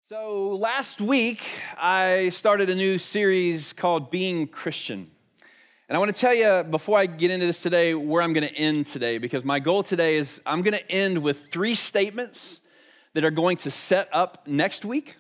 So last week, I started a new series called Being Christian. And I want to tell you, before I get into this today, where I'm going to end today, because my goal today is I'm going to end with 3 statements that are going to set up next week.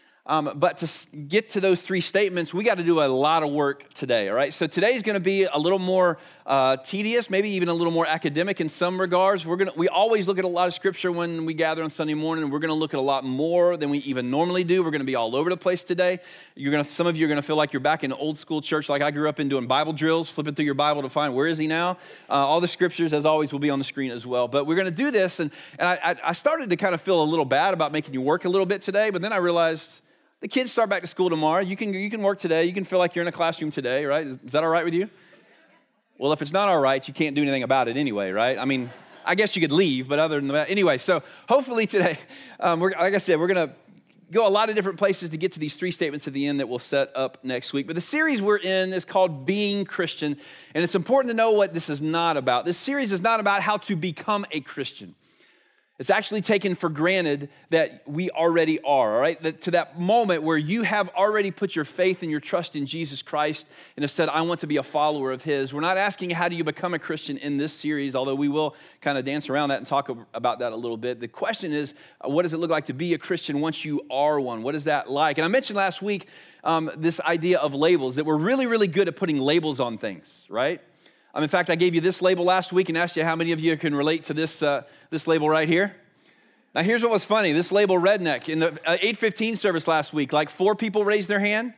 But to get to those 3 statements, we got to do a lot of work today, all right? So today's going to be a little more tedious, maybe even a little more academic in some regards. We always look at a lot of scripture when we gather on Sunday morning, and we're going to look at a lot more than we even normally do. We're going to be all over the place today. Some of you are going to feel like you're back in old school church like I grew up in, doing Bible drills, flipping through your Bible to find where is he now. All the scriptures, as always, will be on the screen as well. But we're going to do this, and I started to kind of feel a little bad about making you work a little bit today, but then I realized the kids start back to school tomorrow. You can work today. You can feel like you're in a classroom today, right? Is that all right with you? Well, if it's not all right, you can't do anything about it anyway, right? I mean, I guess you could leave, but other than that, anyway. So hopefully today, like I said, we're going to go a lot of different places to get to these 3 statements at the end that we'll set up next week. But the series we're in is called Being Christian, and it's important to know what this is not about. This series is not about how to become a Christian. It's actually taken for granted that we already are, all right? To that moment where you have already put your faith and your trust in Jesus Christ and have said, I want to be a follower of his. We're not asking how do you become a Christian in this series, although we will kind of dance around that and talk about that a little bit. The question is, what does it look like to be a Christian once you are one? What is that like? And I mentioned last week this idea of labels, that we're really, really good at putting labels on things, right? In fact, I gave you this label last week and asked you how many of you can relate to this label right here. Now, here's what was funny. This label, redneck, in the 8:15 service last week, like 4 people raised their hand.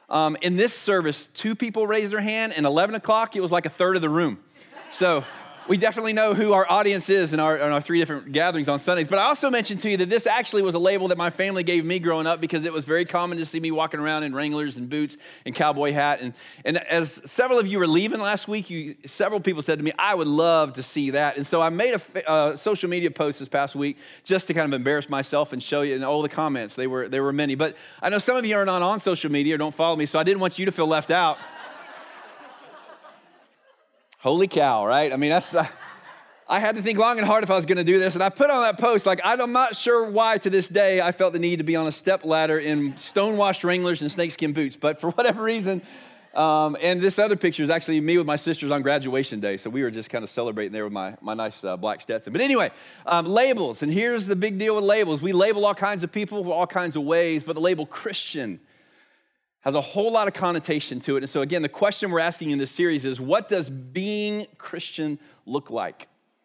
In this service, 2 people raised their hand, and 11 o'clock, it was like a third of the room. So we definitely know who our audience is in our 3 different gatherings on Sundays. But I also mentioned to you that this actually was a label that my family gave me growing up because it was very common to see me walking around in Wranglers and boots and cowboy hat. And as several of you were leaving last week, several people said to me, I would love to see that. And so I made a social media post this past week just to kind of embarrass myself and show you, and all the comments, they were many. But I know some of you are not on social media or don't follow me, so I didn't want you to feel left out. Holy cow, right? I mean, I had to think long and hard if I was going to do this. And I put on that post, like, I'm not sure why to this day I felt the need to be on a step ladder in stonewashed Wranglers and snakeskin boots. But for whatever reason, and this other picture is actually me with my sisters on graduation day. So we were just kind of celebrating there with my nice black Stetson. But anyway, labels. And here's the big deal with labels. We label all kinds of people all kinds of ways, but the label Christian has a whole lot of connotation to it. And so again, the question we're asking in this series is, what does being Christian look like?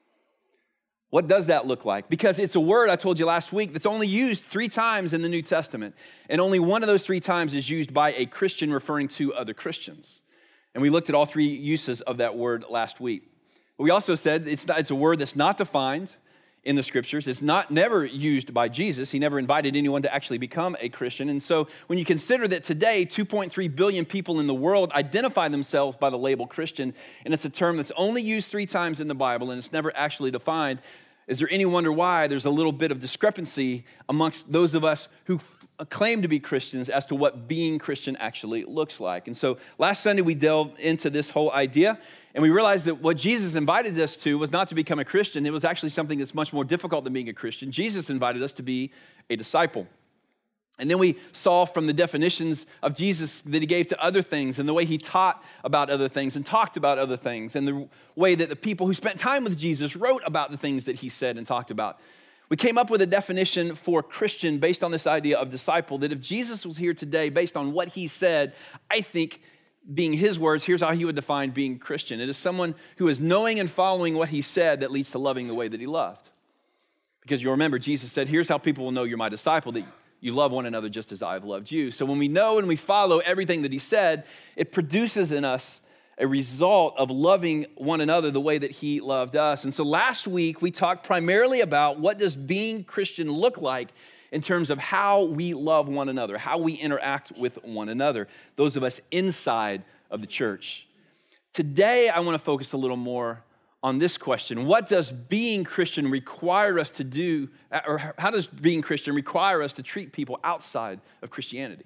What does that look like? Because it's a word, I told you last week, that's only used 3 times in the New Testament. And only one of those 3 times is used by a Christian referring to other Christians. And we looked at all 3 uses of that word last week. But we also said it's a word that's not defined in the scriptures. It's never used by Jesus. He never invited anyone to actually become a Christian. And so when you consider that today, 2.3 billion people in the world identify themselves by the label Christian, and it's a term that's only used 3 times in the Bible, and it's never actually defined, is there any wonder why there's a little bit of discrepancy amongst those of us who claim to be Christians as to what being Christian actually looks like? And so last Sunday, we delved into this whole idea, and we realized that what Jesus invited us to was not to become a Christian. It was actually something that's much more difficult than being a Christian. Jesus invited us to be a disciple. And then we saw from the definitions of Jesus that he gave to other things, and the way he taught about other things and talked about other things, and the way that the people who spent time with Jesus wrote about the things that he said and talked about. We came up with a definition for Christian based on this idea of disciple, that if Jesus was here today based on what he said, I think, being his words, here's how he would define being Christian. It is someone who is knowing and following what he said that leads to loving the way that he loved. Because you'll remember, Jesus said, here's how people will know you're my disciple, that you love one another just as I have loved you. So when we know and we follow everything that he said, it produces in us a result of loving one another the way that he loved us. And so last week, we talked primarily about what does being Christian look like in terms of how we love one another, how we interact with one another, those of us inside of the church. Today, I want to focus a little more on this question. What does being Christian require us to do, or how does being Christian require us to treat people outside of Christianity?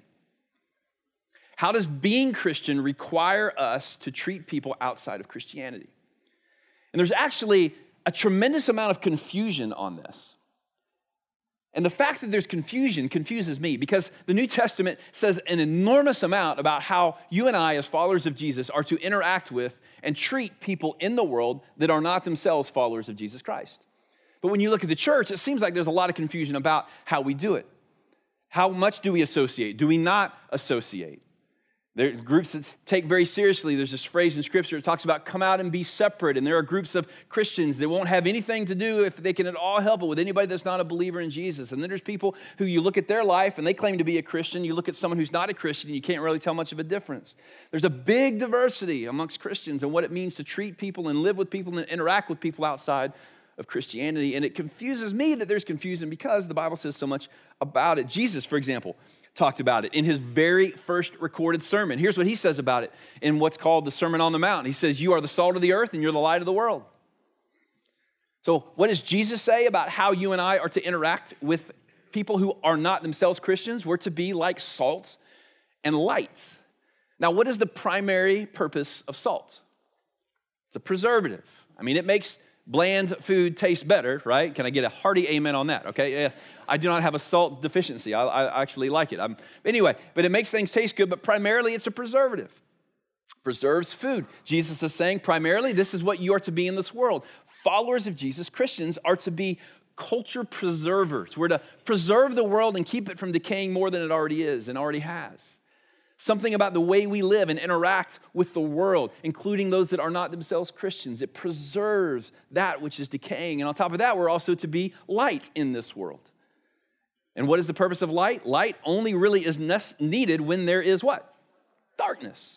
How does being Christian require us to treat people outside of Christianity? And there's actually a tremendous amount of confusion on this. And the fact that there's confusion confuses me because the New Testament says an enormous amount about how you and I, as followers of Jesus, are to interact with and treat people in the world that are not themselves followers of Jesus Christ. But when you look at the church, it seems like there's a lot of confusion about how we do it. How much do we associate? Do we not associate? There are groups that take very seriously. There's this phrase in Scripture that talks about come out and be separate. And there are groups of Christians that won't have anything to do, if they can at all help it, with anybody that's not a believer in Jesus. And then there's people who you look at their life and they claim to be a Christian. You look at someone who's not a Christian and you can't really tell much of a difference. There's a big diversity amongst Christians and what it means to treat people and live with people and interact with people outside of Christianity. And it confuses me that there's confusion because the Bible says so much about it. Jesus, for example, talked about it in his very first recorded sermon. Here's what he says about it in what's called the Sermon on the Mount. He says, you are the salt of the earth and you're the light of the world. So what does Jesus say about how you and I are to interact with people who are not themselves Christians? We're to be like salt and light. Now, what is the primary purpose of salt? It's a preservative. I mean, it makes bland food taste better, right? Can I get a hearty amen on that? Okay, yes. I do not have a salt deficiency. I actually like it. Anyway, but it makes things taste good, but primarily it's a preservative. Preserves food. Jesus is saying primarily this is what you are to be in this world. Followers of Jesus, Christians, are to be culture preservers. We're to preserve the world and keep it from decaying more than it already is and already has. Something about the way we live and interact with the world, including those that are not themselves Christians. It preserves that which is decaying. And on top of that, we're also to be light in this world. And what is the purpose of light? Light only really is needed when there is what? Darkness.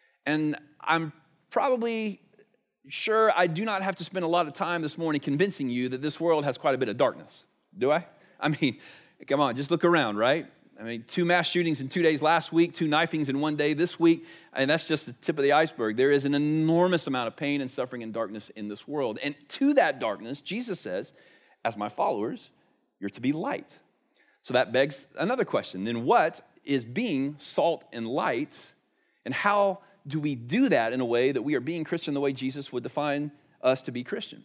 And I'm probably sure I do not have to spend a lot of time this morning convincing you that this world has quite a bit of darkness. Do I? I mean, come on, just look around, right? I mean, 2 mass shootings in 2 days last week, 2 knifings in 1 day this week, and that's just the tip of the iceberg. There is an enormous amount of pain and suffering and darkness in this world. And to that darkness, Jesus says, as my followers, you're to be light. So that begs another question. Then what is being salt and light, and how do we do that in a way that we are being Christian the way Jesus would define us to be Christian?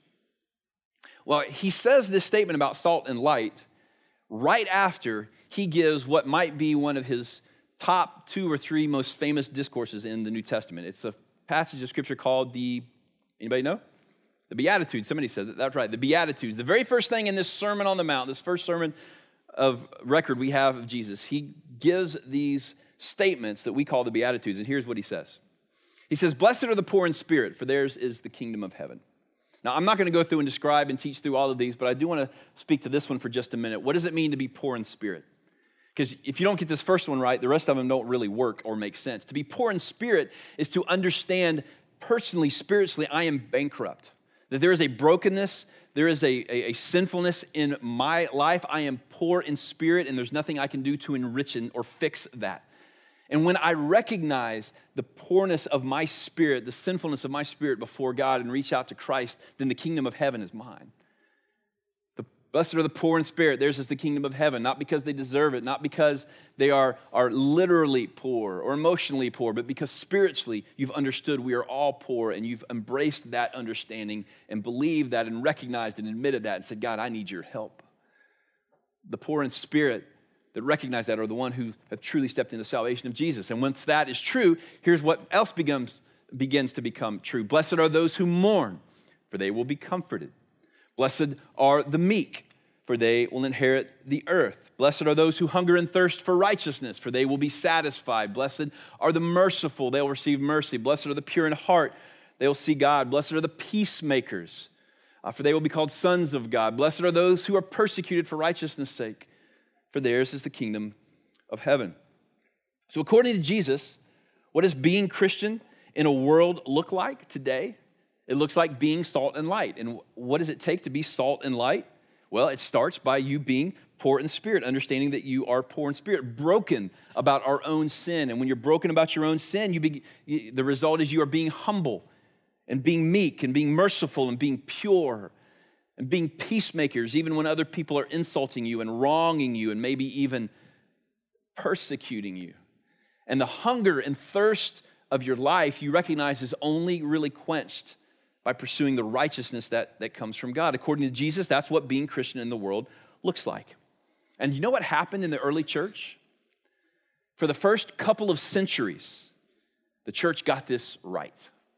Well, he says this statement about salt and light right after he gives what might be one of his top 2 or 3 most famous discourses in the New Testament. It's a passage of Scripture called anybody know? The Beatitudes. Somebody said that. That's right, the Beatitudes. The very first thing in this Sermon on the Mount, this first sermon of record we have of Jesus, he gives these statements that we call the Beatitudes, and here's what he says. He says, blessed are the poor in spirit, for theirs is the kingdom of heaven. Now, I'm not going to go through and describe and teach through all of these, but I do want to speak to this one for just a minute. What does it mean to be poor in spirit? Because if you don't get this first one right, the rest of them don't really work or make sense. To be poor in spirit is to understand personally, spiritually, I am bankrupt. That there is a brokenness, there is a sinfulness in my life. I am poor in spirit, and there's nothing I can do to enrich or fix that. And when I recognize the poorness of my spirit, the sinfulness of my spirit before God, and reach out to Christ, then the kingdom of heaven is mine. Blessed are the poor in spirit, theirs is the kingdom of heaven, not because they deserve it, not because they are literally poor or emotionally poor, but because spiritually you've understood we are all poor, and you've embraced that understanding and believed that and recognized and admitted that and said, God, I need your help. The poor in spirit that recognize that are the one who have truly stepped into salvation of Jesus. And once that is true, here's what else begins to become true. Blessed are those who mourn, for they will be comforted. Blessed are the meek, for they will inherit the earth. Blessed are those who hunger and thirst for righteousness, for they will be satisfied. Blessed are the merciful, they will receive mercy. Blessed are the pure in heart, they will see God. Blessed are the peacemakers, for they will be called sons of God. Blessed are those who are persecuted for righteousness' sake, for theirs is the kingdom of heaven. So according to Jesus, what does being Christian in a world look like today? It looks like being salt and light. And what does it take to be salt and light? Well, it starts by you being poor in spirit, understanding that you are poor in spirit, broken about our own sin. And when you're broken about your own sin, the result is you are being humble and being meek and being merciful and being pure and being peacemakers, even when other people are insulting you and wronging you and maybe even persecuting you. And the hunger and thirst of your life you recognize is only really quenched by pursuing the righteousness that comes from God. According to Jesus, that's what being Christian in the world looks like. And you know what happened in the early church? For the first couple of centuries, the church got this right.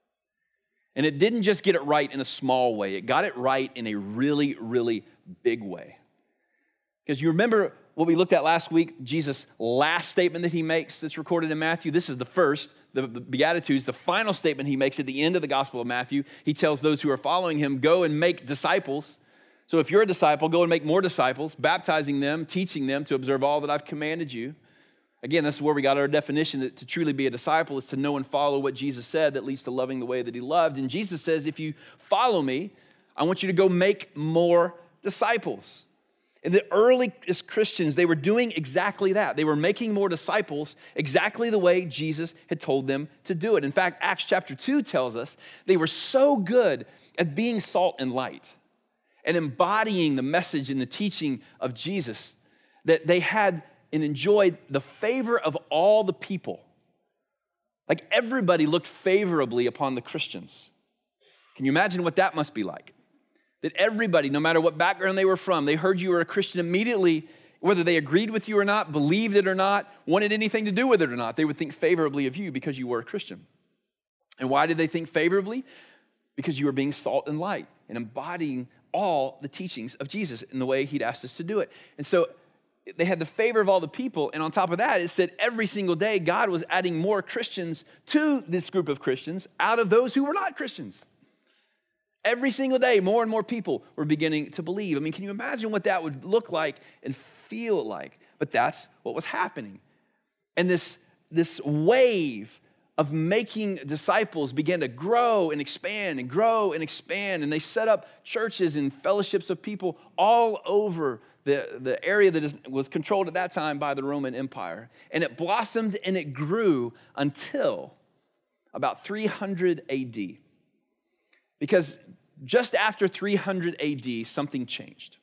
And it didn't just get it right in a small way. It got it right in a really, really big way. Because you remember what we looked at last week, Jesus' last statement that he makes that's recorded in Matthew? This is the first, the Beatitudes, the final statement he makes at the end of the Gospel of Matthew. He tells those who are following him, go and make disciples. So if you're a disciple, go and make more disciples, baptizing them, teaching them to observe all that I've commanded you. Again, this is where we got our definition that to truly be a disciple is to know and follow what Jesus said that leads to loving the way that he loved. And Jesus says, if you follow me, I want you to go make more disciples. And the earliest Christians, they were doing exactly that. They were making more disciples exactly the way Jesus had told them to do it. In fact, Acts chapter 2 tells us they were so good at being salt and light and embodying the message and the teaching of Jesus that they had and enjoyed the favor of all the people. Like everybody looked favorably upon the Christians. Can you imagine what that must be like? That everybody, no matter what background they were from, they heard you were a Christian immediately, whether they agreed with you or not, believed it or not, wanted anything to do with it or not, they would think favorably of you because you were a Christian. And why did they think favorably? Because you were being salt and light and embodying all the teachings of Jesus in the way he'd asked us to do it. And so they had the favor of all the people, and on top of that, it said every single day God was adding more Christians to this group of Christians out of those who were not Christians. Every single day, more and more people were beginning to believe. I mean, can you imagine what that would look like and feel like? But that's what was happening. And this wave of making disciples began to grow and expand and grow and expand, and they set up churches and fellowships of people all over the area that was controlled at that time by the Roman Empire. And it blossomed and it grew until about 300 AD. Because just after 300 AD, something changed.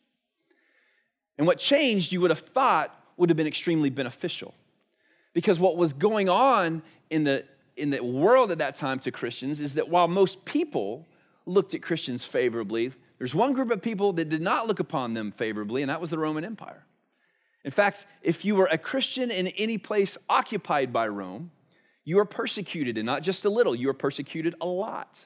And what changed, you would have thought, would have been extremely beneficial. Because what was going on in the world at that time to Christians is that while most people looked at Christians favorably, there's one group of people that did not look upon them favorably, and that was the Roman Empire. In fact, if you were a Christian in any place occupied by Rome, you were persecuted, and not just a little, you were persecuted a lot.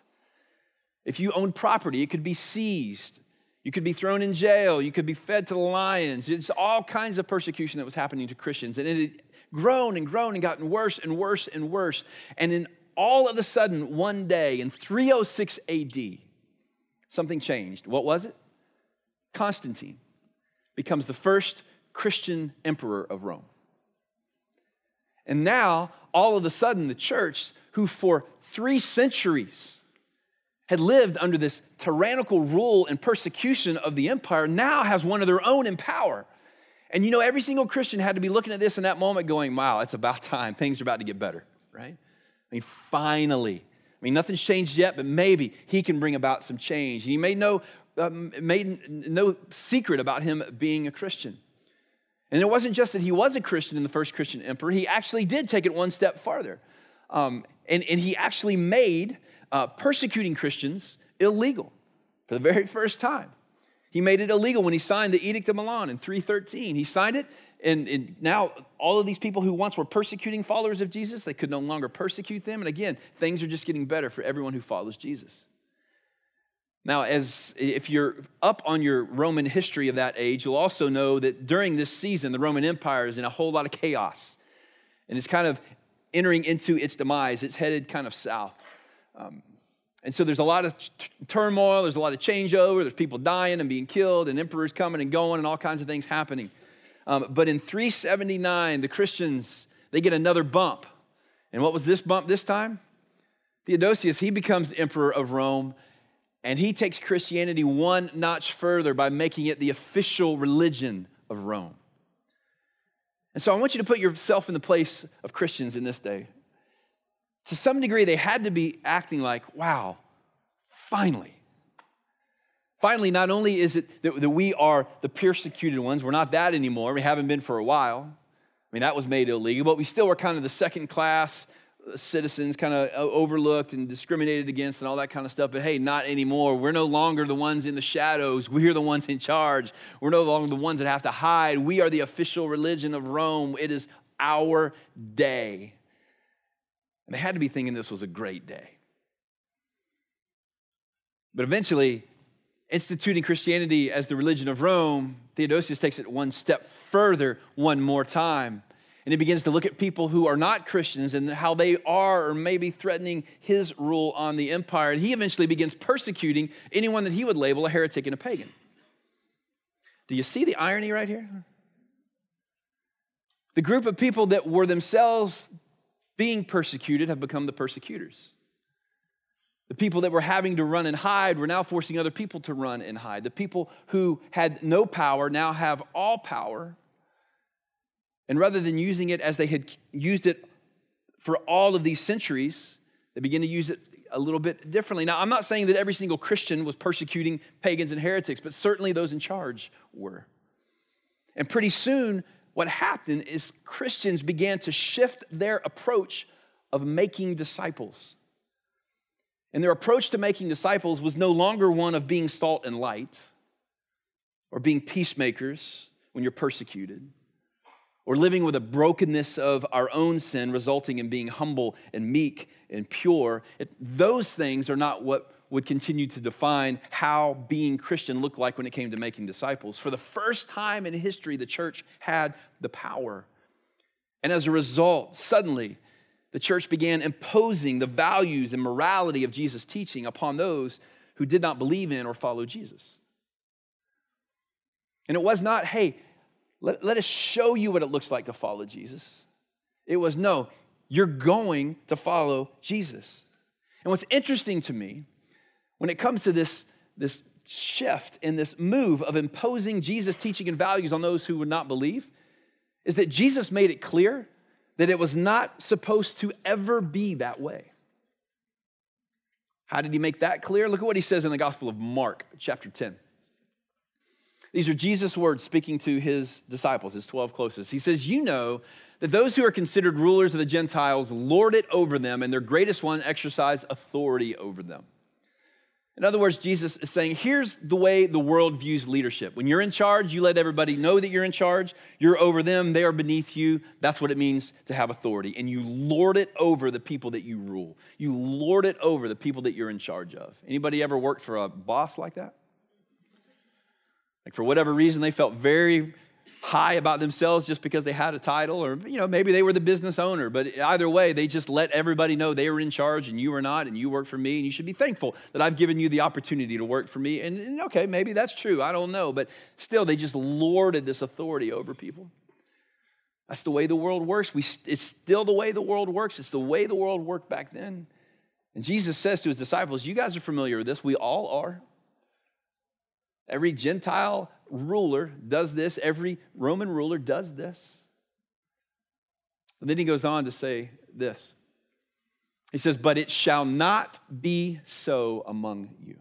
If you owned property, it could be seized. You could be thrown in jail. You could be fed to the lions. It's all kinds of persecution that was happening to Christians. And it had grown and grown and gotten worse and worse and worse. And then all of a sudden, one day in 306 AD, something changed. What was it? Constantine becomes the first Christian emperor of Rome. And now, all of a sudden, the church, who for 3 centuries had lived under this tyrannical rule and persecution of the empire, now has one of their own in power. And you know, every single Christian had to be looking at this in that moment going, wow, it's about time. Things are about to get better, right? I mean, finally. I mean, nothing's changed yet, but maybe he can bring about some change. And he made no secret about him being a Christian. And it wasn't just that he was a Christian in the first Christian emperor. He actually did take it one step farther. And he actually made persecuting Christians illegal for the very first time. He made it illegal when he signed the Edict of Milan in 313. He signed it, and now all of these people who once were persecuting followers of Jesus, they could no longer persecute them. And again, things are just getting better for everyone who follows Jesus. Now, if you're up on your Roman history of that age, you'll also know that during this season, the Roman Empire is in a whole lot of chaos. And it's kind of entering into its demise. It's headed kind of south. And so there's a lot of turmoil, there's a lot of changeover, there's people dying and being killed, and emperors coming and going, and all kinds of things happening. But in 379, the Christians, they get another bump. And what was this bump this time? Theodosius, he becomes emperor of Rome, and he takes Christianity one notch further by making it the official religion of Rome. And so I want you to put yourself in the place of Christians in this day. To some degree, they had to be acting like, wow, finally. Finally, not only is it that we are the persecuted ones, we're not that anymore, we haven't been for a while. I mean, that was made illegal, but we still were kind of the second class, citizens kind of overlooked and discriminated against and all that kind of stuff. But hey, not anymore. We're no longer the ones in the shadows. We're the ones in charge. We're no longer the ones that have to hide. We are the official religion of Rome. It is our day. And they had to be thinking this was a great day. But eventually, instituting Christianity as the religion of Rome, Theodosius takes it one step further one more time. And he begins to look at people who are not Christians and how they are or maybe threatening his rule on the empire. And he eventually begins persecuting anyone that he would label a heretic and a pagan. Do you see the irony right here? The group of people that were themselves being persecuted have become the persecutors. The people that were having to run and hide were now forcing other people to run and hide. The people who had no power now have all power. And rather than using it as they had used it for all of these centuries, they begin to use it a little bit differently. Now, I'm not saying that every single Christian was persecuting pagans and heretics, but certainly those in charge were. And pretty soon, what happened is Christians began to shift their approach of making disciples. And their approach to making disciples was no longer one of being salt and light or being peacemakers when you're persecuted, or living with a brokenness of our own sin resulting in being humble and meek and pure. Those things are not what would continue to define how being Christian looked like when it came to making disciples. For the first time in history, the church had the power. And as a result, suddenly, the church began imposing the values and morality of Jesus' teaching upon those who did not believe in or follow Jesus. And it was not, hey, let us show you what it looks like to follow Jesus. It was, no, you're going to follow Jesus. And what's interesting to me, when it comes to this shift and this move of imposing Jesus' teaching and values on those who would not believe, is that Jesus made it clear that it was not supposed to ever be that way. How did he make that clear? Look at what he says in the Gospel of Mark, chapter 10. These are Jesus' words speaking to his disciples, his 12 closest. He says, you know that those who are considered rulers of the Gentiles lord it over them, and their greatest one exercise authority over them. In other words, Jesus is saying, here's the way the world views leadership. When you're in charge, you let everybody know that you're in charge. You're over them. They are beneath you. That's what it means to have authority. And you lord it over the people that you rule. You lord it over the people that you're in charge of. Anybody ever worked for a boss like that? Like for whatever reason, they felt very high about themselves just because they had a title, or maybe they were the business owner, but either way, they just let everybody know they were in charge and you were not, and you work for me, and you should be thankful that I've given you the opportunity to work for me. And okay, maybe that's true, I don't know, but still, they just lorded this authority over people. That's the way the world works. It's still the way the world works. It's the way the world worked back then. And Jesus says to his disciples, you guys are familiar with this. We all are. Every Gentile ruler does this. Every Roman ruler does this. And then he goes on to say this. He says, but it shall not be so among you.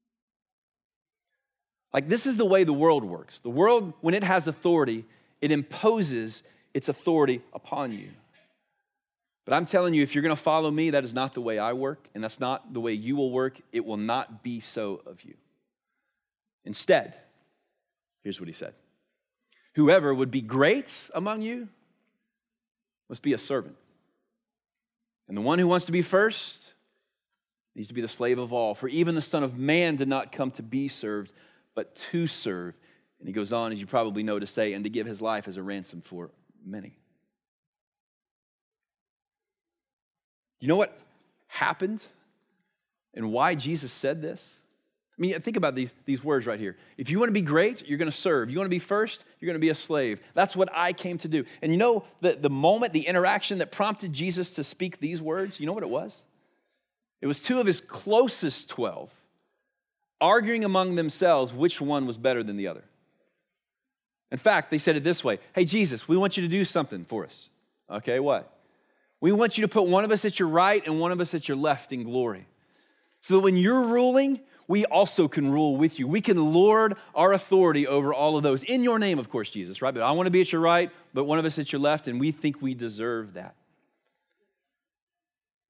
Like, this is the way the world works. The world, when it has authority, it imposes its authority upon you. But I'm telling you, if you're going to follow me, that is not the way I work, and that's not the way you will work. It will not be so of you. Instead, here's what he said. Whoever would be great among you must be a servant. And the one who wants to be first needs to be the slave of all. For even the Son of Man did not come to be served, but to serve. And he goes on, as you probably know, to say, and to give his life as a ransom for many. You know what happened and why Jesus said this? I mean, think about these words right here. If you want to be great, you're going to serve. You want to be first, you're going to be a slave. That's what I came to do. And you know the moment, the interaction that prompted Jesus to speak these words, you know what it was? It was two of his closest 12 arguing among themselves which one was better than the other. In fact, they said it this way. Hey, Jesus, we want you to do something for us. Okay, what? We want you to put one of us at your right and one of us at your left in glory. So that when you're ruling, we also can rule with you. We can lord our authority over all of those. In your name, of course, Jesus, right? But I want to be at your right, but one of us at your left, and we think we deserve that.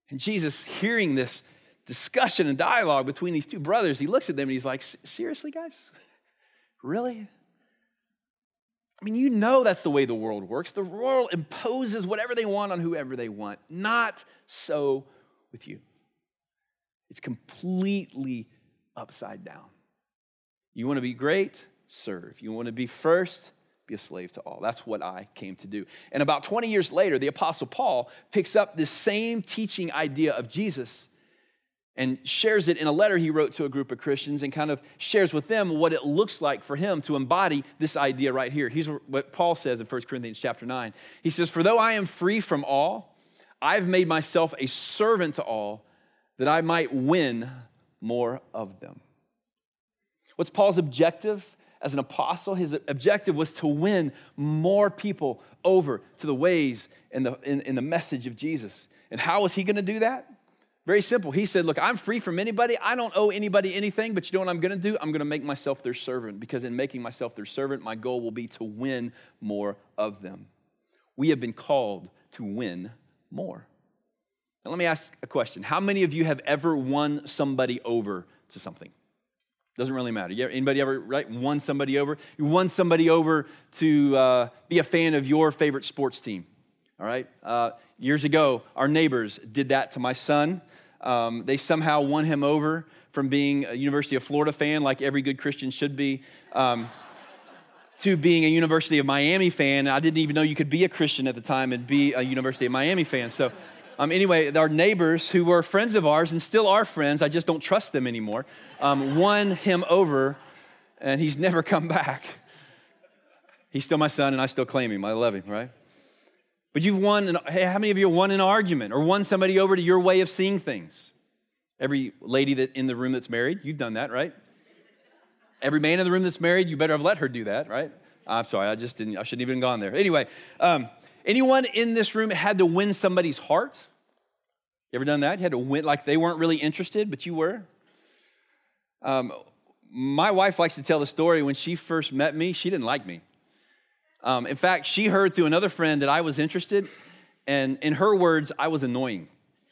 And Jesus, hearing this discussion and dialogue between these two brothers, he looks at them and he's like, seriously, guys? Really? I mean, you know that's the way the world works. The world imposes whatever they want on whoever they want. Not so with you. It's completely upside down. You want to be great? Serve. You want to be first? Be a slave to all. That's what I came to do. And about 20 years later, the Apostle Paul picks up this same teaching idea of Jesus and shares it in a letter he wrote to a group of Christians and kind of shares with them what it looks like for him to embody this idea right here. Here's what Paul says in 1 Corinthians chapter 9. He says, "For though I am free from all, I've made myself a servant to all, that I might win more of them." What's Paul's objective as an apostle? His objective was to win more people over to the ways and the message of Jesus. And how was he going to do that? Very simple. He said, look, I'm free from anybody. I don't owe anybody anything, but you know what I'm going to do? I'm going to make myself their servant, because in making myself their servant, my goal will be to win more of them. We have been called to win more. Now, let me ask a question. How many of you have ever won somebody over to something? Doesn't really matter. Anybody ever won somebody over? You won somebody over to be a fan of your favorite sports team. All right? Years ago, our neighbors did that to my son. They somehow won him over from being a University of Florida fan, like every good Christian should be, to being a University of Miami fan. I didn't even know you could be a Christian at the time and be a University of Miami fan. So anyway, our neighbors who were friends of ours and still are friends, I just don't trust them anymore, won him over, and he's never come back. He's still my son, and I still claim him. I love him, right? But you've won, hey, how many of you won an argument or won somebody over to your way of seeing things? Every lady that in the room that's married, you've done that, right? Every man in the room that's married, you better have let her do that, right? I'm sorry, I shouldn't even gone there. Anyway, anyone in this room had to win somebody's heart? You ever done that? You had to win, like they weren't really interested, but you were? My wife likes to tell the story. When she first met me, she didn't like me. In fact, she heard through another friend that I was interested, and in her words, I was annoying.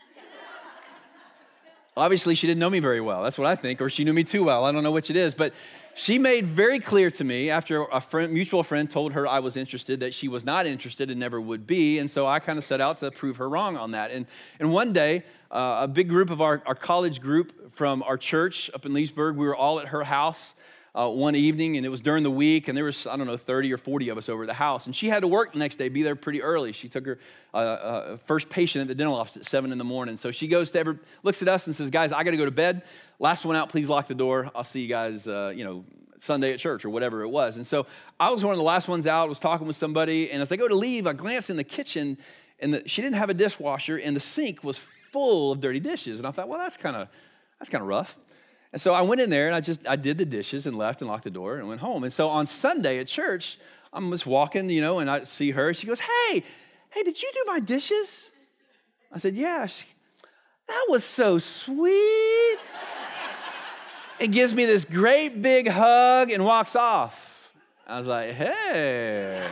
Obviously, she didn't know me very well. That's what I think, or she knew me too well. I don't know which it is, but she made very clear to me after a mutual friend told her I was interested that she was not interested and never would be, and so I kind of set out to prove her wrong on that. And one day, a big group of our college group from our church up in Leesburg, we were all at her house one evening, and it was during the week, and there was, 30 or 40 of us over at the house, and she had to work the next day, be there pretty early. She took her first patient at the dental office at 7 in the morning, so she goes to looks at us and says, guys, I got to go to bed. Last one out, please lock the door. I'll see you guys, Sunday at church or whatever it was. And so I was one of the last ones out, was talking with somebody, and as I go to leave, I glanced in the kitchen, and she didn't have a dishwasher, and the sink was full of dirty dishes, and I thought, well, that's kind of rough. And so I went in there, and I did the dishes and left and locked the door and went home. And so on Sunday at church, I'm just walking, and I see her. She goes, hey, did you do my dishes? I said, yeah. That was so sweet. And gives me this great big hug and walks off. I was like, hey.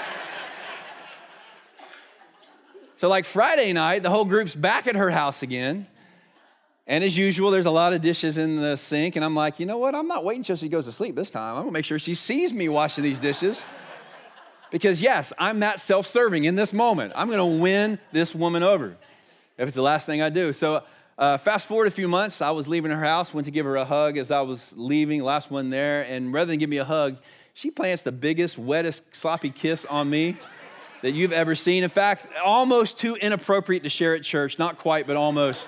So like Friday night, the whole group's back at her house again. And as usual, there's a lot of dishes in the sink, and I'm like, you know what? I'm not waiting until she goes to sleep this time. I'm gonna make sure she sees me washing these dishes. Because yes, I'm that self-serving in this moment. I'm gonna win this woman over if it's the last thing I do. So fast forward a few months, I was leaving her house, went to give her a hug as I was leaving, last one there, and rather than give me a hug, she plants the biggest, wettest, sloppy kiss on me that you've ever seen. In fact, almost too inappropriate to share at church. Not quite, but almost.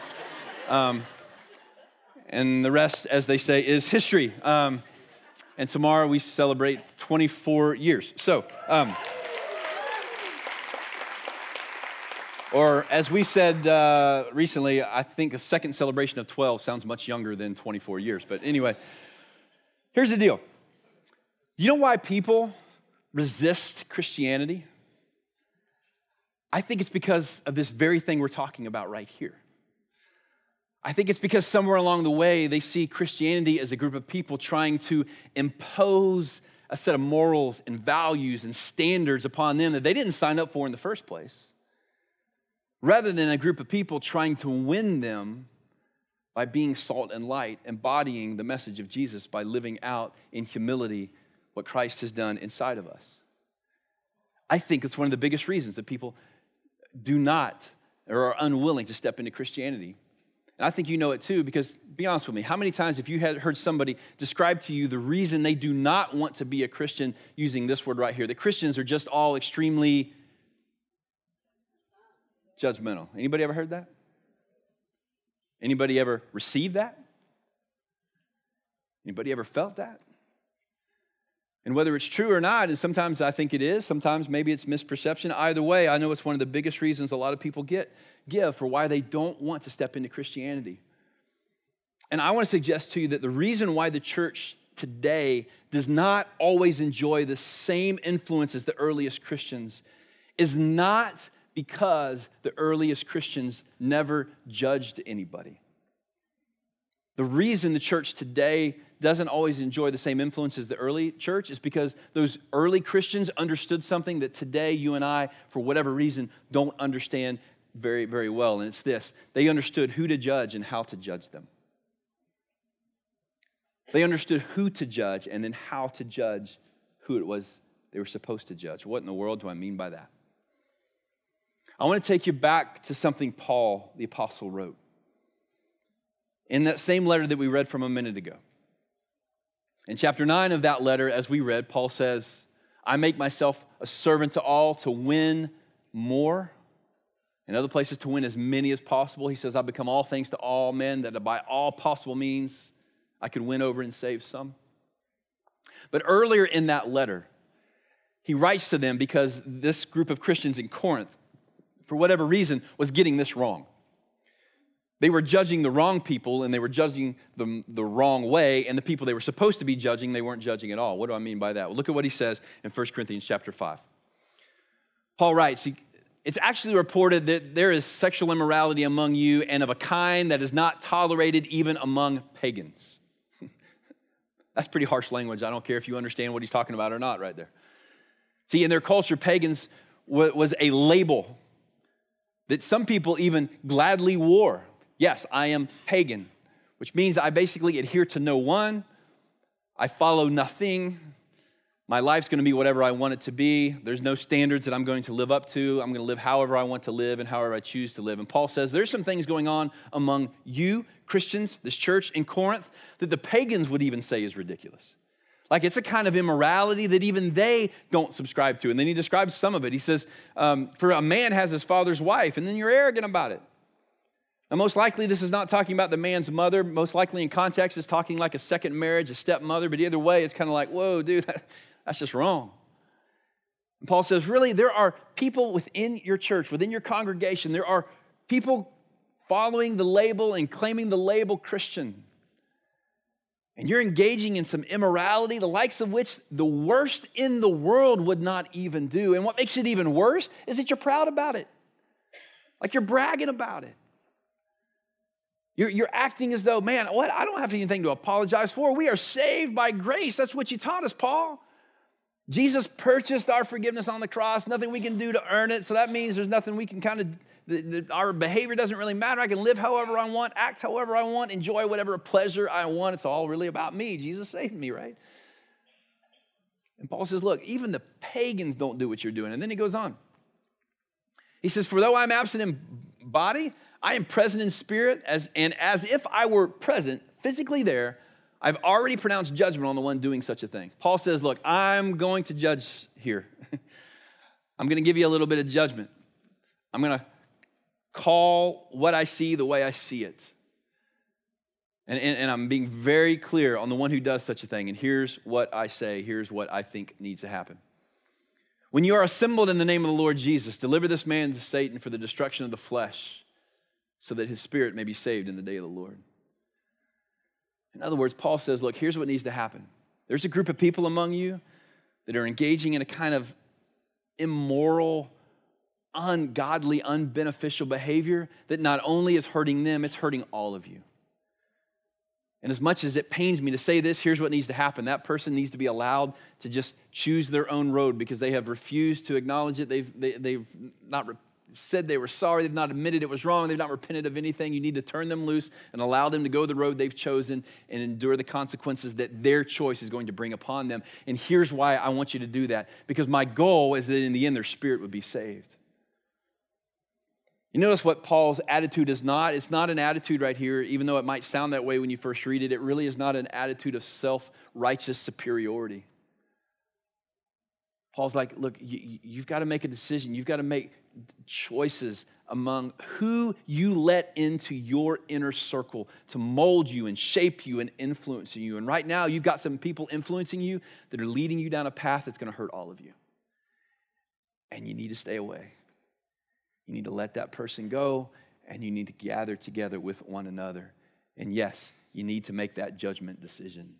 And the rest, as they say, is history. And tomorrow we celebrate 24 years. So, or as we said recently, I think a second celebration of 12 sounds much younger than 24 years. But anyway, here's the deal. You know why people resist Christianity? I think it's because of this very thing we're talking about right here. I think it's because somewhere along the way, they see Christianity as a group of people trying to impose a set of morals and values and standards upon them that they didn't sign up for in the first place. rather than a group of people trying to win them by being salt and light, embodying the message of Jesus by living out in humility what Christ has done inside of us. I think it's one of the biggest reasons that people do not or are unwilling to step into Christianity. And I think you know it too, because be honest with me, how many times have you heard somebody describe to you the reason they do not want to be a Christian using this word right here? That Christians are just all extremely judgmental. Anybody ever heard that? Anybody ever received that? Anybody ever felt that? And whether it's true or not, and sometimes I think it is, sometimes maybe it's misperception. Either way, I know it's one of the biggest reasons a lot of people give for why they don't want to step into Christianity. And I want to suggest to you that the reason why the church today does not always enjoy the same influence as the earliest Christians is not because the earliest Christians never judged anybody. The reason the church today doesn't always enjoy the same influence as the early church is because those early Christians understood something that today you and I, for whatever reason, don't understand very, very well. And it's this: they understood who to judge and how to judge them. They understood who to judge and then how to judge who it was they were supposed to judge. What in the world do I mean by that? I want to take you back to something Paul, the apostle, wrote. In that same letter that we read from a minute ago. In chapter 9 of that letter, as we read, Paul says, I make myself a servant to all to win more. In other places, to win as many as possible. He says, I become all things to all men, that by all possible means I could win over and save some. But earlier in that letter, he writes to them because this group of Christians in Corinth, for whatever reason, was getting this wrong. They were judging the wrong people, and they were judging them the wrong way, and the people they were supposed to be judging, they weren't judging at all. What do I mean by that? Well, look at what he says in 1 Corinthians chapter 5. Paul writes, it's actually reported that there is sexual immorality among you, and of a kind that is not tolerated even among pagans. That's pretty harsh language. I don't care if you understand what he's talking about or not right there. See, in their culture, pagans was a label that some people even gladly wore. Yes, I am pagan, which means I basically adhere to no one. I follow nothing. My life's going to be whatever I want it to be. There's no standards that I'm going to live up to. I'm going to live however I want to live and however I choose to live. And Paul says there's some things going on among you, Christians, this church in Corinth, that the pagans would even say is ridiculous. Like it's a kind of immorality that even they don't subscribe to. And then he describes some of it. He says, for a man has his father's wife, and then you're arrogant about it. Now, most likely, this is not talking about the man's mother. Most likely, in context, it's talking like a second marriage, a stepmother. But either way, it's kind of like, whoa, dude, that's just wrong. And Paul says, really, there are people within your church, within your congregation, there are people following the label and claiming the label Christian. And you're engaging in some immorality, the likes of which the worst in the world would not even do. And what makes it even worse is that you're proud about it. Like you're bragging about it. You're acting as though, man, what? I don't have anything to apologize for. We are saved by grace. That's what you taught us, Paul. Jesus purchased our forgiveness on the cross. Nothing we can do to earn it. So that means there's nothing we can our behavior doesn't really matter. I can live however I want, act however I want, enjoy whatever pleasure I want. It's all really about me. Jesus saved me, right? And Paul says, look, even the pagans don't do what you're doing. And then he goes on. He says, for though I'm absent in body, I am present in spirit, as if I were present physically there, I've already pronounced judgment on the one doing such a thing. Paul says, look, I'm going to judge here. I'm going to give you a little bit of judgment. I'm going to call what I see the way I see it. And I'm being very clear on the one who does such a thing. And here's what I say. Here's what I think needs to happen. When you are assembled in the name of the Lord Jesus, deliver this man to Satan for the destruction of the flesh, so that his spirit may be saved in the day of the Lord. In other words, Paul says, look, here's what needs to happen. There's a group of people among you that are engaging in a kind of immoral, ungodly, unbeneficial behavior that not only is hurting them, it's hurting all of you. And as much as it pains me to say this, here's what needs to happen. That person needs to be allowed to just choose their own road because they have refused to acknowledge it. They've not said they were sorry, they've not admitted it was wrong, they've not repented of anything, you need to turn them loose and allow them to go the road they've chosen and endure the consequences that their choice is going to bring upon them. And here's why I want you to do that. Because my goal is that in the end, their spirit would be saved. You notice what Paul's attitude is not? It's not an attitude right here, even though it might sound that way when you first read it. It really is not an attitude of self-righteous superiority. Paul's like, look, you've got to make a decision. You've got to make choices among who you let into your inner circle to mold you and shape you and influence you. And right now, you've got some people influencing you that are leading you down a path that's going to hurt all of you. And you need to stay away. You need to let that person go, and you need to gather together with one another. And yes, you need to make that judgment decision.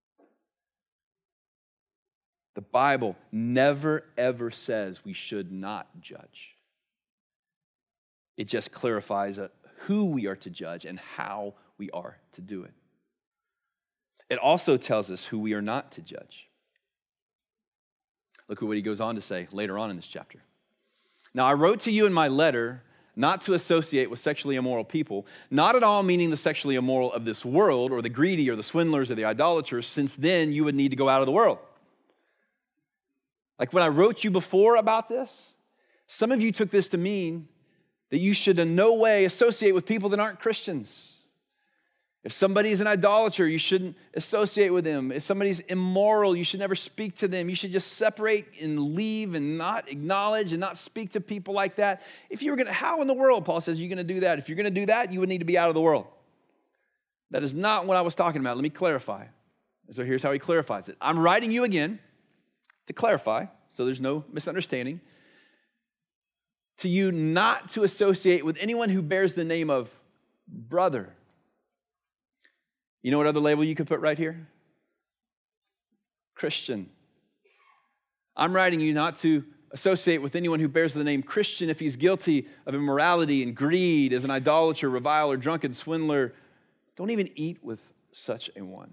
The Bible never, ever says we should not judge. It just clarifies who we are to judge and how we are to do it. It also tells us who we are not to judge. Look at what he goes on to say later on in this chapter. Now, I wrote to you in my letter not to associate with sexually immoral people, not at all meaning the sexually immoral of this world or the greedy or the swindlers or the idolaters, since then you would need to go out of the world. Like when I wrote you before about this, some of you took this to mean that you should in no way associate with people that aren't Christians. If somebody's an idolater, you shouldn't associate with them. If somebody's immoral, you should never speak to them. You should just separate and leave and not acknowledge and not speak to people like that. If you were going to, how in the world, Paul says, are you going to do that? If you're going to do that, you would need to be out of the world. That is not what I was talking about. Let me clarify. So here's how he clarifies it. I'm writing you again to clarify, so there's no misunderstanding, to you not to associate with anyone who bears the name of brother. You know what other label you could put right here? Christian. I'm writing you not to associate with anyone who bears the name Christian if he's guilty of immorality and greed, as an idolater, reviler, drunken, swindler. Don't even eat with such a one.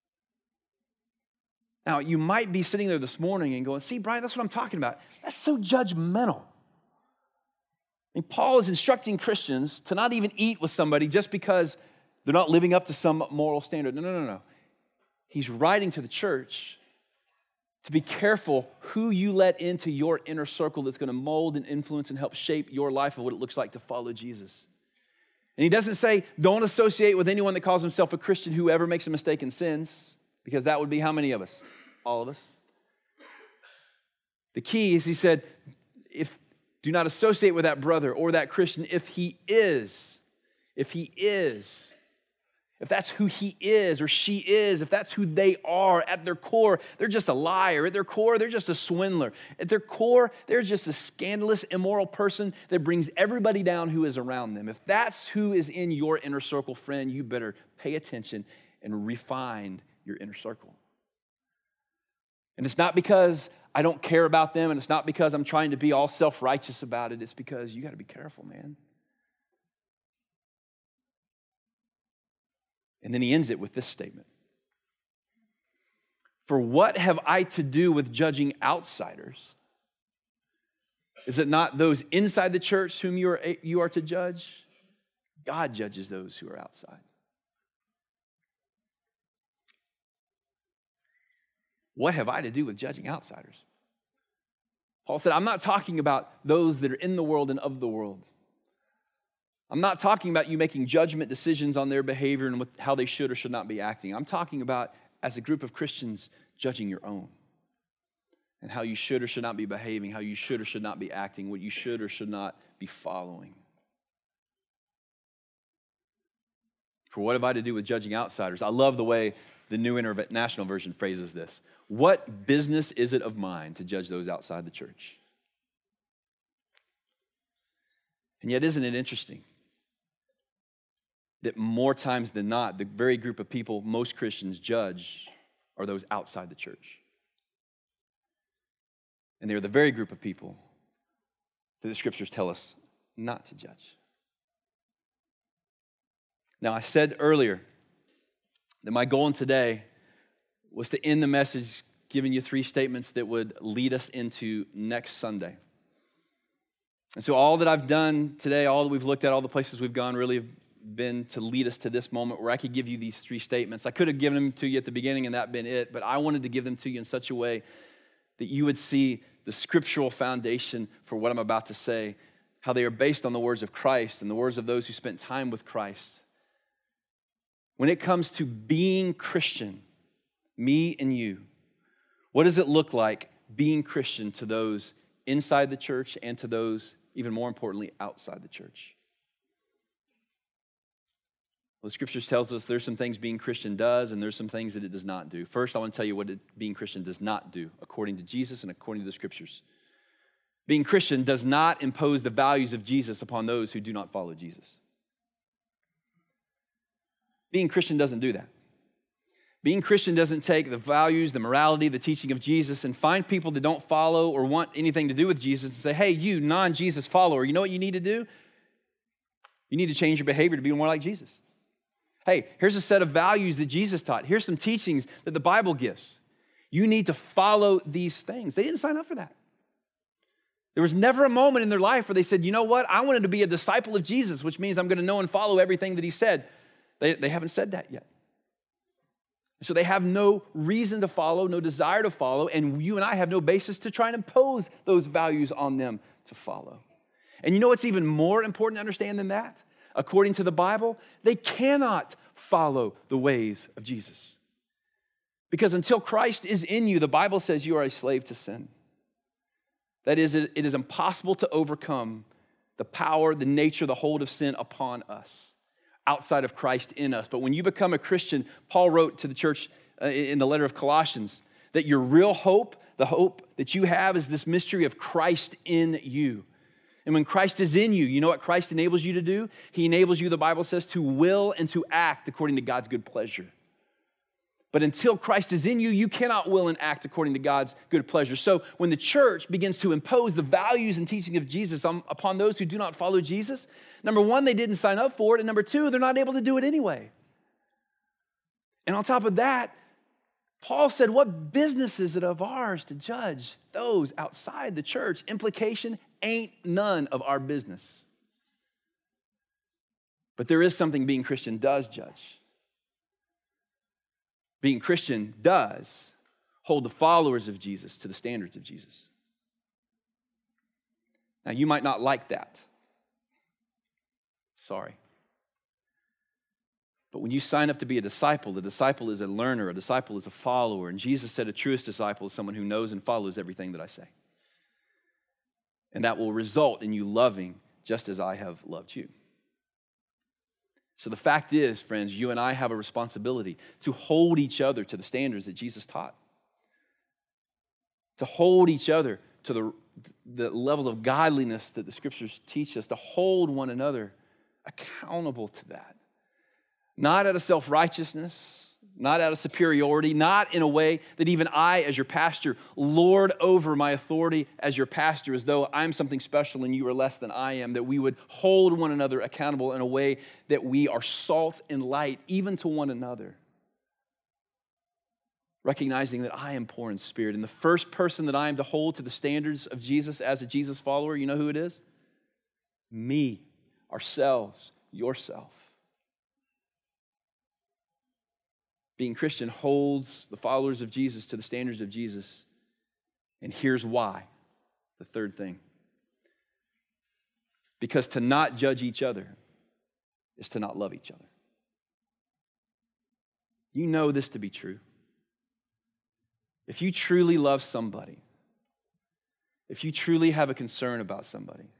Now, you might be sitting there this morning and going, see, Brian, that's what I'm talking about. That's so judgmental. I mean, Paul is instructing Christians to not even eat with somebody just because they're not living up to some moral standard. No. He's writing to the church to be careful who you let into your inner circle that's going to mold and influence and help shape your life of what it looks like to follow Jesus. And he doesn't say, don't associate with anyone that calls himself a Christian who ever makes a mistake and sins, because that would be how many of us? All of us. The key is, he said, do not associate with that brother or that Christian if that's who he is or she is, if that's who they are at their core, they're just a liar. At their core, they're just a swindler. At their core, they're just a scandalous, immoral person that brings everybody down who is around them. If that's who is in your inner circle, friend, you better pay attention and refine your inner circle. And it's not because I don't care about them, and it's not because I'm trying to be all self-righteous about it. It's because you got to be careful, man. And then he ends it with this statement. For what have I to do with judging outsiders? Is it not those inside the church whom you are to judge? God judges those who are outside. What have I to do with judging outsiders? Paul said, I'm not talking about those that are in the world and of the world. I'm not talking about you making judgment decisions on their behavior and how they should or should not be acting. I'm talking about, as a group of Christians, judging your own and how you should or should not be behaving, how you should or should not be acting, what you should or should not be following. For what have I to do with judging outsiders? I love the way the New International Version phrases this. What business is it of mine to judge those outside the church? And yet, isn't it interesting that more times than not, the very group of people most Christians judge are those outside the church? And they're the very group of people that the scriptures tell us not to judge. Now, I said earlier that my goal in today was to end the message giving you 3 statements that would lead us into next Sunday. And so all that I've done today, all that we've looked at, all the places we've gone really have been to lead us to this moment where I could give you these three statements. I could have given them to you at the beginning and that been it, but I wanted to give them to you in such a way that you would see the scriptural foundation for what I'm about to say, how they are based on the words of Christ and the words of those who spent time with Christ. When it comes to being Christian, me and you, what does it look like being Christian to those inside the church and to those, even more importantly, outside the church? Well, the scriptures tells us there's some things being Christian does and there's some things that it does not do. First, I want to tell you what being Christian does not do, according to Jesus and according to the scriptures. Being Christian does not impose the values of Jesus upon those who do not follow Jesus. Being Christian doesn't do that. Being Christian doesn't take the values, the morality, the teaching of Jesus and find people that don't follow or want anything to do with Jesus and say, hey, you non-Jesus follower, you know what you need to do? You need to change your behavior to be more like Jesus. Hey, here's a set of values that Jesus taught. Here's some teachings that the Bible gives. You need to follow these things. They didn't sign up for that. There was never a moment in their life where they said, you know what? I wanted to be a disciple of Jesus, which means I'm going to know and follow everything that he said. They haven't said that yet. So they have no reason to follow, no desire to follow, and you and I have no basis to try and impose those values on them to follow. And you know what's even more important to understand than that? According to the Bible, they cannot follow the ways of Jesus. Because until Christ is in you, the Bible says you are a slave to sin. That is, it is impossible to overcome the power, the nature, the hold of sin upon us, outside of Christ in us. But when you become a Christian, Paul wrote to the church in the letter of Colossians that your real hope, the hope that you have, is this mystery of Christ in you. And when Christ is in you, you know what Christ enables you to do? He enables you, the Bible says, to will and to act according to God's good pleasure. But until Christ is in you, you cannot will and act according to God's good pleasure. So when the church begins to impose the values and teaching of Jesus upon those who do not follow Jesus, number one, they didn't sign up for it. And number two, they're not able to do it anyway. And on top of that, Paul said, what business is it of ours to judge those outside the church? Implication, ain't none of our business. But there is something being Christian does judge. Being Christian does hold the followers of Jesus to the standards of Jesus. Now, you might not like that. Sorry. But when you sign up to be a disciple, the disciple is a learner, a disciple is a follower. And Jesus said a truest disciple is someone who knows and follows everything that I say. And that will result in you loving just as I have loved you. So the fact is, friends, you and I have a responsibility to hold each other to the standards that Jesus taught. To hold each other to the level of godliness that the scriptures teach us, to hold one another accountable to that. Not out of self-righteousness, not out of superiority, not in a way that even I, as your pastor, lord over my authority as your pastor as though I'm something special and you are less than I am, that we would hold one another accountable in a way that we are salt and light, even to one another. Recognizing that I am poor in spirit. And the first person that I am to hold to the standards of Jesus as a Jesus follower, you know who it is? Me, ourselves, yourself. Being Christian holds the followers of Jesus to the standards of Jesus. And here's why, the third thing. Because to not judge each other is to not love each other. You know this to be true. If you truly love somebody, if you truly have a concern about somebody,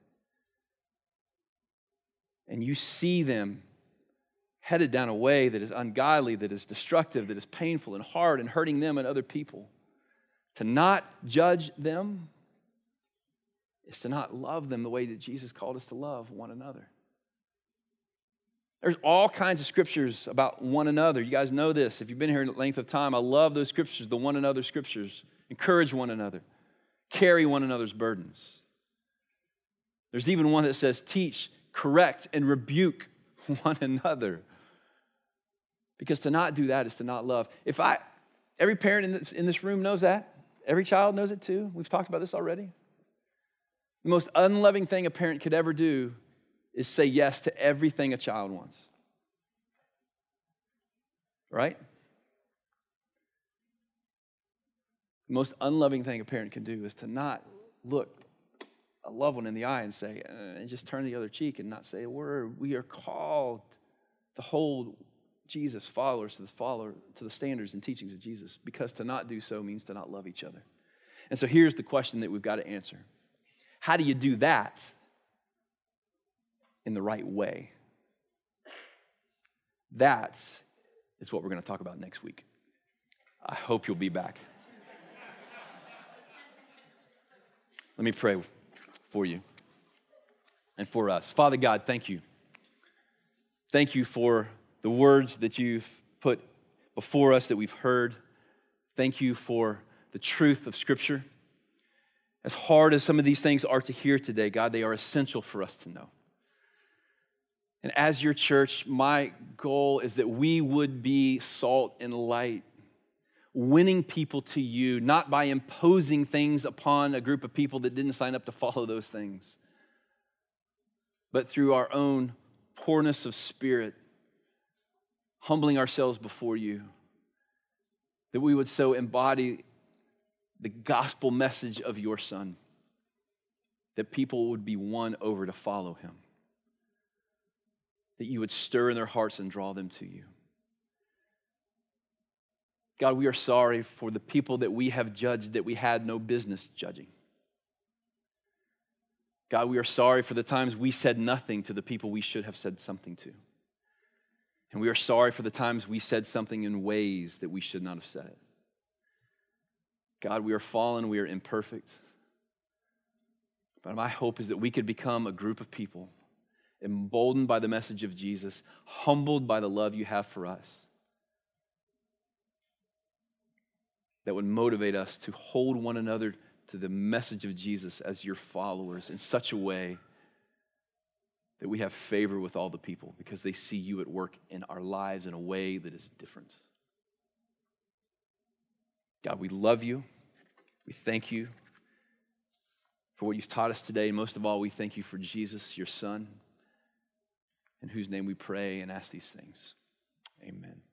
and you see them headed down a way that is ungodly, that is destructive, that is painful and hard and hurting them and other people, to not judge them is to not love them the way that Jesus called us to love one another. There's all kinds of scriptures about one another. You guys know this. If you've been here a length of time, I love those scriptures, the one another scriptures. Encourage one another. Carry one another's burdens. There's even one that says teach, correct, and rebuke one another. Because to not do that is to not love. Every parent in this room knows that. Every child knows it too. We've talked about this already. The most unloving thing a parent could ever do is say yes to everything a child wants. Right? The most unloving thing a parent can do is to not look a loved one in the eye and say, and just turn the other cheek and not say a word. We are called to hold Jesus, followers to the standards and teachings of Jesus, because to not do so means to not love each other. And so here's the question that we've got to answer. How do you do that in the right way? That is what we're going to talk about next week. I hope you'll be back. Let me pray for you and for us. Father God, thank you. Thank you for the words that you've put before us that we've heard. Thank you for the truth of Scripture. As hard as some of these things are to hear today, God, they are essential for us to know. And as your church, my goal is that we would be salt and light, winning people to you, not by imposing things upon a group of people that didn't sign up to follow those things, but through our own poorness of spirit, humbling ourselves before you, that we would so embody the gospel message of your Son, that people would be won over to follow him, that you would stir in their hearts and draw them to you. God, we are sorry for the people that we have judged that we had no business judging. God, we are sorry for the times we said nothing to the people we should have said something to. And we are sorry for the times we said something in ways that we should not have said it. God, we are fallen, we are imperfect. But my hope is that we could become a group of people emboldened by the message of Jesus, humbled by the love you have for us, that would motivate us to hold one another to the message of Jesus as your followers in such a way that we have favor with all the people because they see you at work in our lives in a way that is different. God, we love you. We thank you for what you've taught us today. And most of all, we thank you for Jesus, your Son, in whose name we pray and ask these things. Amen.